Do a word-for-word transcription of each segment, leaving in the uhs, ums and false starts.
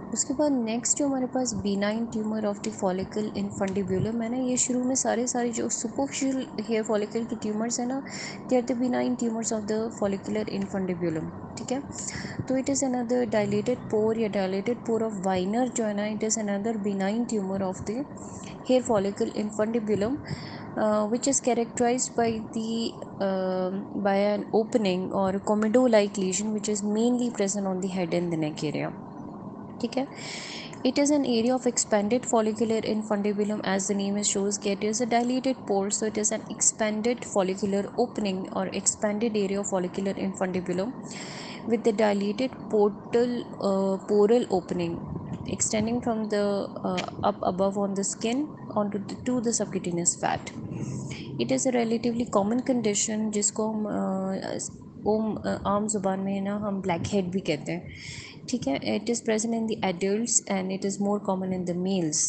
उसके बाद नेक्स्ट जो हमारे पास benign tumour of the follicle infundibulum. मैंने ये शुरू में सारे सारे जो सुपरफिशियल हेयर फॉलिकल की ट्यूमर्स हैं ना, they are the benign tumours of the follicular infundibulum, ठीक है। तो it is another dilated pore या डायलेटेड पोर ऑफ वाइनर जो है ना, it is another benign tumour of the hair follicle infundibulum which is characterized by the uh, by an opening or comedo like lesion which is mainly present on the head and the neck area, ठीक है। It is an area of expanded follicular infundibulum, as the name shows. It is a dilated pore, so it is an expanded follicular opening or expanded area of follicular infundibulum with the dilated portal uh, poral opening extending from the uh, up above on the skin onto the, to the subcutaneous fat. It is a relatively common condition जिसको हम ओम आम ज़ुबान में ना हम black head भी कहते हैं, ठीक है। It is present in the adults and it is more common in the males.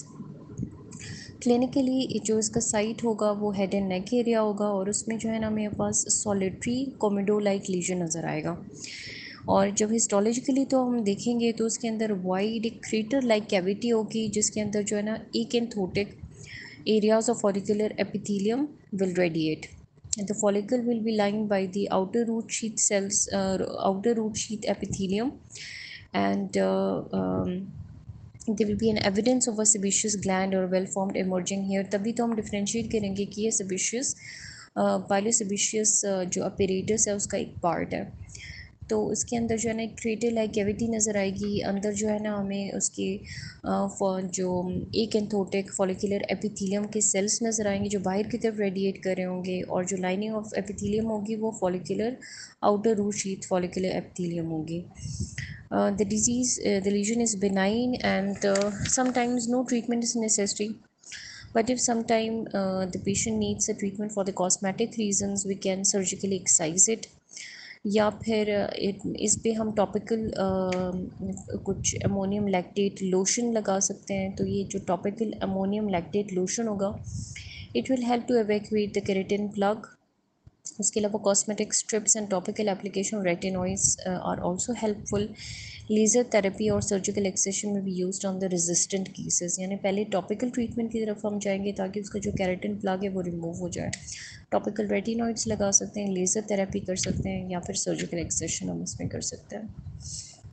Clinically जो इसका साइट होगा वो हेड एंड नेक एरिया होगा और उसमें जो है ना मेरे पास सॉलिटरी कोमिडो लाइक लीजन नज़र आएगा। और जब हिस्टोलॉजिकली तो हम देखेंगे तो उसके अंदर वाइड एक क्रेटर लाइक कैविटी होगी जिसके अंदर जो है ना एकेंथोटिक areas of follicular epithelium will radiate. The follicle will be lined by the outer root sheath cells, uh, outer root sheath epithelium, and uh, um, there will be an evidence of a sebaceous gland or well formed emerging here. तभी तो हम differentiate करेंगे कि ये sebaceous pilosebaceous जो apparatus है उसका एक part है। तो उसके अंदर जो है ना एक क्रेटर लाइक कैविटी नज़र आएगी, अंदर जो है ना हमें उसके जो एक एंथोटिक फॉलिकुलर एपिथेलियम के सेल्स नज़र आएंगे जो बाहर की तरफ रेडिएट कर रहे होंगे, और जो लाइनिंग ऑफ एपिथेलियम होगी वो follicular outer root sheath follicular epithelium होगी। The disease the lesion is benign and sometimes no treatment is necessary, but if sometime uh, the patient needs a treatment for the cosmetic reasons, we can surgically excise it, या फिर इस पे हम topical कुछ ammonium lactate lotion लगा सकते हैं। तो ये जो टॉपिकल अमोनियम लैक्टेट लोशन होगा it will help to evacuate the keratin plug. उसके अलावा cosmetic strips and topical application retinoids are also helpful. Laser therapy और सर्जिकल एक्सेशन में भी used on the resistant cases, यानी पहले टॉपिकल ट्रीटमेंट की तरफ हम जाएंगे ताकि उसका जो केराटिन प्लग है वो रिमूव हो जाए। टॉपिकल रेटिनॉइड्स लगा सकते हैं, लेज़र थेरेपी कर सकते हैं, या फिर सर्जिकल एक्सेशन हम इसमें कर सकते हैं।